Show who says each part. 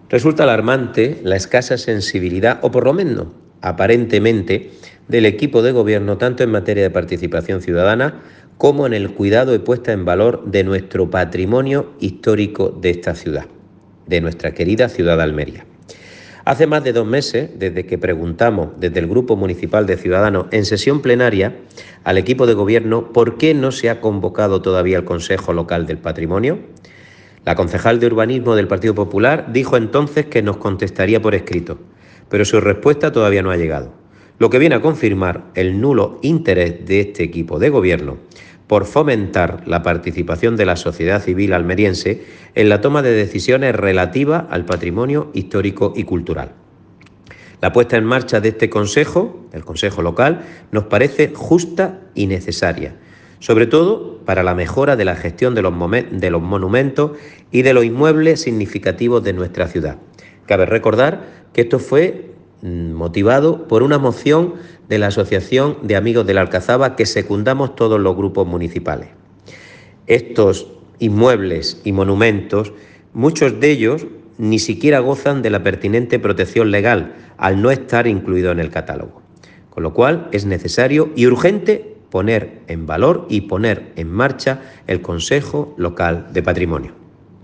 Speaker 1: Resulta alarmante la escasa sensibilidad, o por lo menos aparentemente, del equipo de gobierno tanto en materia de participación ciudadana como en el cuidado y puesta en valor de nuestro patrimonio histórico de esta ciudad, de nuestra querida ciudad de Almería. Hace más de 2 meses, desde que preguntamos desde el Grupo Municipal de Ciudadanos en sesión plenaria al equipo de gobierno por qué no se ha convocado todavía el Consejo Local del Patrimonio, la concejal de Urbanismo del Partido Popular dijo entonces que nos contestaría por escrito, pero su respuesta todavía no ha llegado, lo que viene a confirmar el nulo interés de este equipo de gobierno por fomentar la participación de la sociedad civil almeriense en la toma de decisiones relativas al patrimonio histórico y cultural. La puesta en marcha de este consejo, el Consejo Local, nos parece justa y necesaria, sobre todo para la mejora de la gestión de los monumentos y de los inmuebles significativos de nuestra ciudad. Cabe recordar que esto fue motivado por una moción de la Asociación de Amigos de la Alcazaba que secundamos todos los grupos municipales. Estos inmuebles y monumentos, muchos de ellos ni siquiera gozan de la pertinente protección legal al no estar incluidos en el catálogo. Con lo cual es necesario y urgente poner en valor y poner en marcha el Consejo Local de Patrimonio.